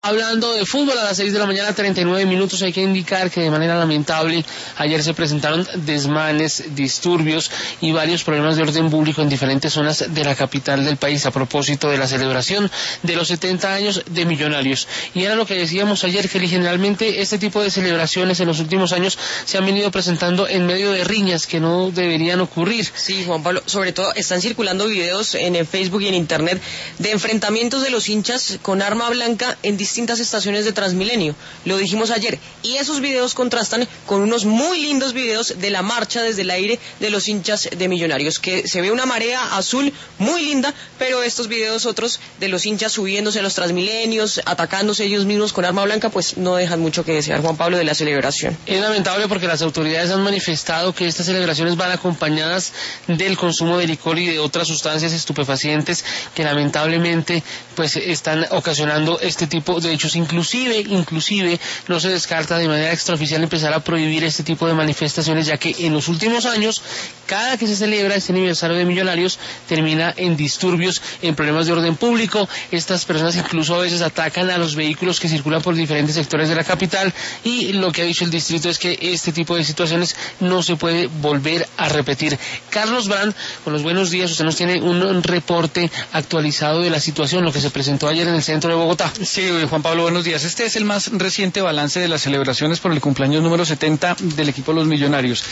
Hablando de fútbol, a las 6 de la mañana, 39 minutos, hay que indicar que de manera lamentable ayer se presentaron desmanes, disturbios y varios problemas de orden público en diferentes zonas de la capital del país a propósito de la celebración de los 70 años de Millonarios. Y era lo que decíamos ayer, que generalmente este tipo de celebraciones en los últimos años se han venido presentando en medio de riñas que no deberían ocurrir. Sí, Juan Pablo, sobre todo están circulando videos en el Facebook y en Internet de enfrentamientos de los hinchas con arma blanca en distintas estaciones de Transmilenio, lo dijimos ayer, y esos videos contrastan con unos muy lindos videos de la marcha desde el aire de los hinchas de Millonarios, que se ve una marea azul muy linda, pero estos videos otros de los hinchas subiéndose a los Transmilenios, atacándose ellos mismos con arma blanca, pues no dejan mucho que desear, Juan Pablo, de la celebración. Es lamentable porque las autoridades han manifestado que estas celebraciones van acompañadas del consumo de licor y de otras sustancias estupefacientes que lamentablemente pues están ocasionando este tipo de hechos. Inclusive no se descarta de manera extraoficial empezar a prohibir este tipo de manifestaciones, ya que en los últimos años, cada que se celebra este aniversario de Millonarios, termina en disturbios, en problemas de orden público. Estas personas incluso a veces atacan a los vehículos que circulan por diferentes sectores de la capital, y lo que ha dicho el distrito es que este tipo de situaciones no se puede volver a repetir. Carlos Brand, con los buenos días, usted nos tiene un reporte actualizado de la situación, lo que se presentó ayer en el centro de Bogotá. Sí, Juan Pablo, buenos días. Este es el más reciente balance de las celebraciones por el cumpleaños número 70 del equipo Los Millonarios.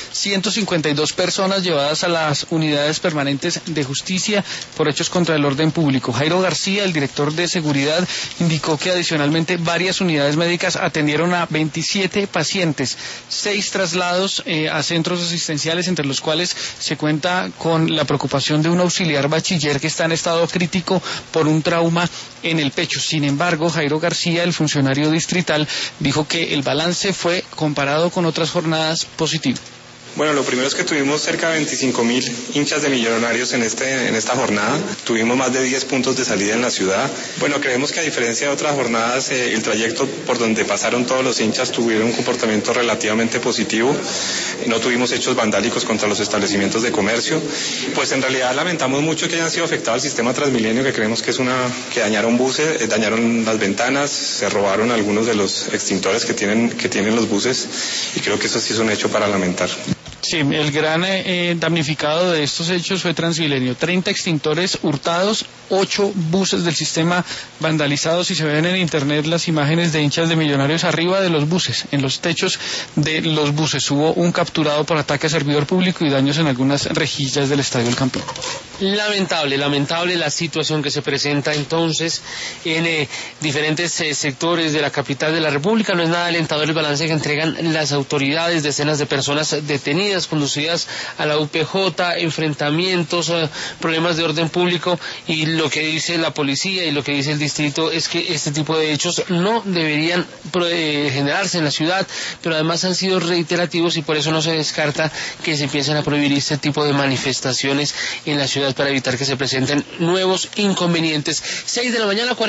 152 personas llevadas a las unidades permanentes de justicia por hechos contra el orden público. Jairo García, el director de seguridad, indicó que adicionalmente varias unidades médicas atendieron a 27 pacientes, 6 traslados a centros asistenciales, entre los cuales se cuenta con la preocupación de un auxiliar bachiller que está en estado crítico por un trauma en el pecho. Sin embargo, Jairo García, el funcionario distrital, dijo que el balance fue, comparado con otras jornadas, positivo. Bueno, lo primero es que tuvimos cerca de 25.000 hinchas de Millonarios en esta jornada. Tuvimos más de 10 puntos de salida en la ciudad. Bueno, creemos que a diferencia de otras jornadas, el trayecto por donde pasaron todos los hinchas tuvieron un comportamiento relativamente positivo. No tuvimos hechos vandálicos contra los establecimientos de comercio. Pues en realidad lamentamos mucho que hayan sido afectados el sistema Transmilenio, que creemos que que dañaron buses, dañaron las ventanas, se robaron algunos de los extintores que tienen los buses, y creo que eso sí es un hecho para lamentar. Sí, el gran damnificado de estos hechos fue Transmilenio. 30 extintores hurtados, 8 buses del sistema vandalizados, y se ven en internet las imágenes de hinchas de Millonarios arriba de los buses, en los techos de los buses. Hubo un capturado por ataque a servidor público y daños en algunas rejillas del Estadio El Campín. Lamentable la situación que se presenta entonces en diferentes sectores de la capital de la República. No es nada alentador el balance que entregan las autoridades. Decenas de personas detenidas, conducidas a la UPJ, enfrentamientos, problemas de orden público, y lo que dice la policía y lo que dice el distrito es que este tipo de hechos no deberían generarse en la ciudad, pero además han sido reiterativos, y por eso no se descarta que se empiecen a prohibir este tipo de manifestaciones en la ciudad para evitar que se presenten nuevos inconvenientes. 6 de la mañana,